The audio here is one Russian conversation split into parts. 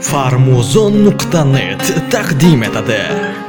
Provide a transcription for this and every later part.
Farmuzon.net taqdim etadi.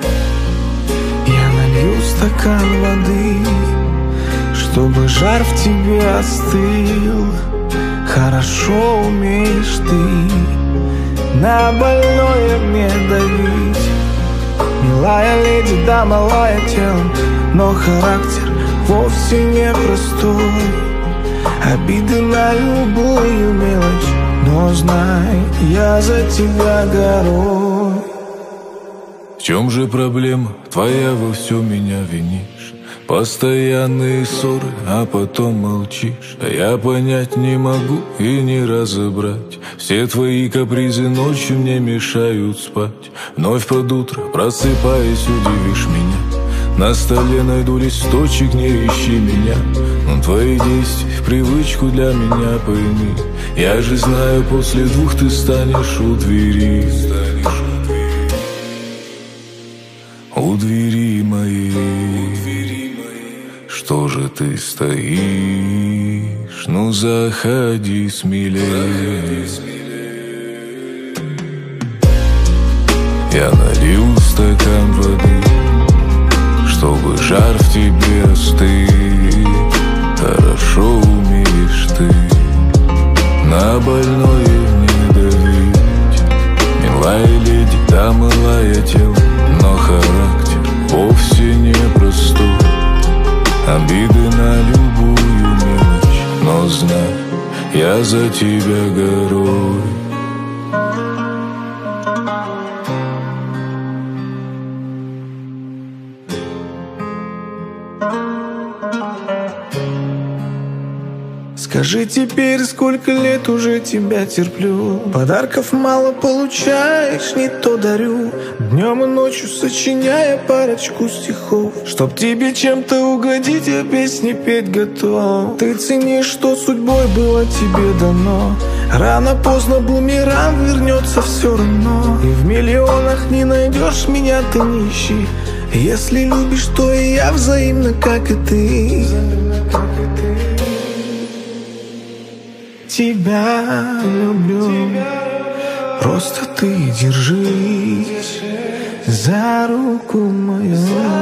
Я налью стакан воды, чтобы жар в тебе остыл. Хорошо умеешь ты на больное мне давить. Милая леди, да малая телом, но характер вовсе не простой. Обиды на любую мелочь, но знай, я за тебя горой. В чем же проблема твоя, во всем меня винишь? Постоянные ссоры, а потом молчишь. А я понять не могу и не разобрать. Все твои капризы ночью мне мешают спать. Вновь под утро, просыпаясь, удивишь меня. На столе найду листочек, не ищи меня. Но твои действия в привычку для меня пойми. Я же знаю, после двух ты станешь у двери. У двери моей. Что же ты стоишь? Ну заходи смелее. Я налил стакан воды, чтобы жар в тебе остыл. Хорошо умеешь ты на больное не давить. Милая леди, да малая тело, но характер вовсе не простой. Обиды на любую мелочь, но знай, я за тебя горой. Скажи теперь, сколько лет уже тебя терплю. Подарков мало получаешь, не то дарю. Днем и ночью сочиняя парочку стихов. Чтоб тебе чем-то угодить, я песни петь готов. Ты ценишь, что судьбой было тебе дано. Рано-поздно бумеранг вернется все равно. И в миллионах не найдешь меня, ты не ищи. Если любишь, то и я взаимно, как и ты. Тебя люблю, просто ты держись за руку мою.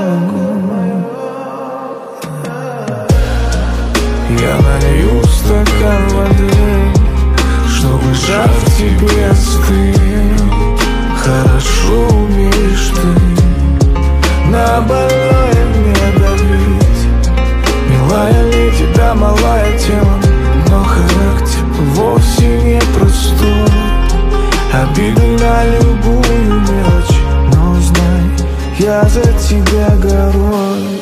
Я налью стакан воды, чтобы жар в тебе остыл. Хорошо умеешь ты на больное мне давить. Милая леди, да малая телом, но характер вовсе не простой. Обиды на любую мелочь, но знай, я за тебя горой.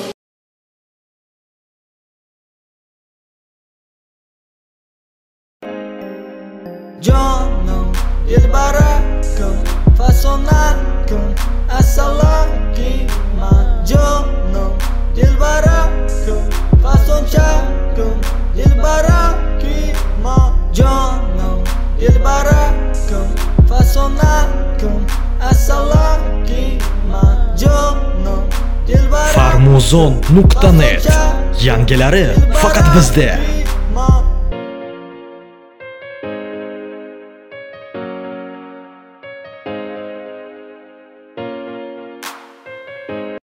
Canım, dilbarakım, fasonakım, assalakima. Canım, dilbarakım, fasonçakım, dilbarakima. Canım, dilbarakım, fasonakım, assalakima. Canım, dilbarakım. Farmuzon.net yangilari faqat bizda.